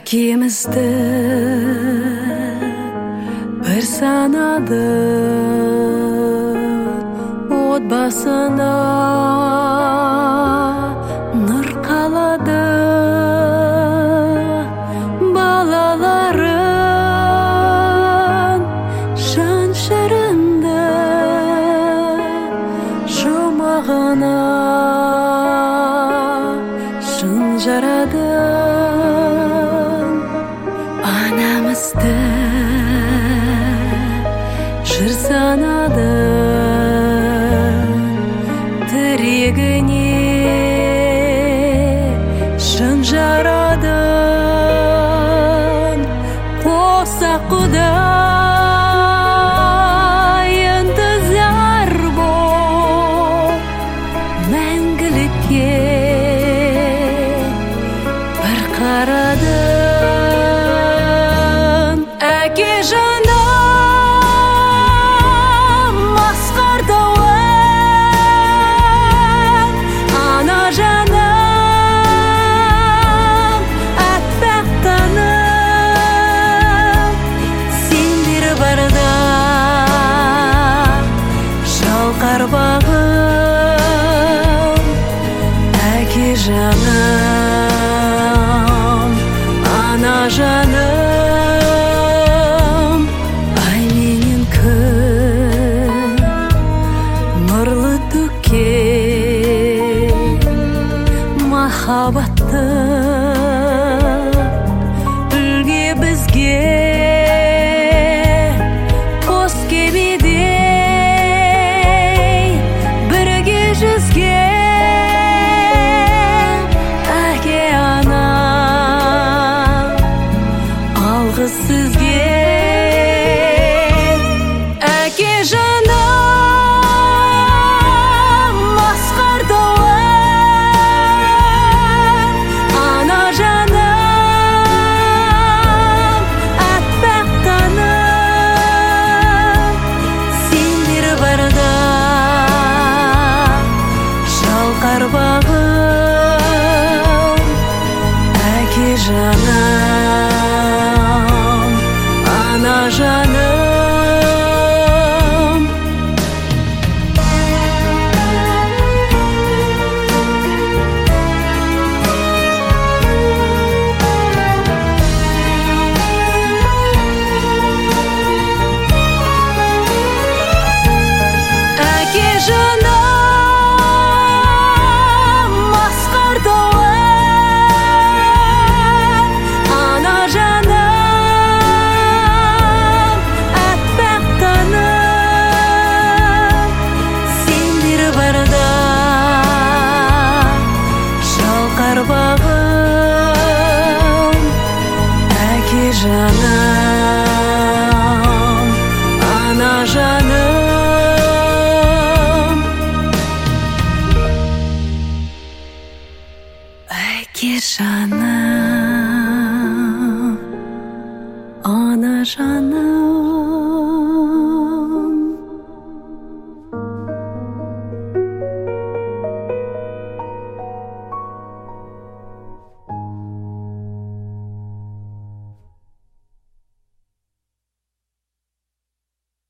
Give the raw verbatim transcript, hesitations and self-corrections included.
Әкемізді бір санады, отбасына нұр қалады. Балаларын жан шырынды жұмағына шын жарады. Анамызды жыр санады, тірегіне шын жарадың. Қоса Құдай ынтызар боп мәңгілікке бір қарады. Әке жаным асқар тауым, ана жаным аппақ таным, сендер барда шалқар бағым. Әке жаным, ана жаным, махаббатты үлге бізге қос кемедей бірге жүзген. Әке ана алғыс сізге. Әке жаным асқар тауым, ана жаным аппақ таным, сендер барда шалқар бағым. Әке жаным, ана жаным.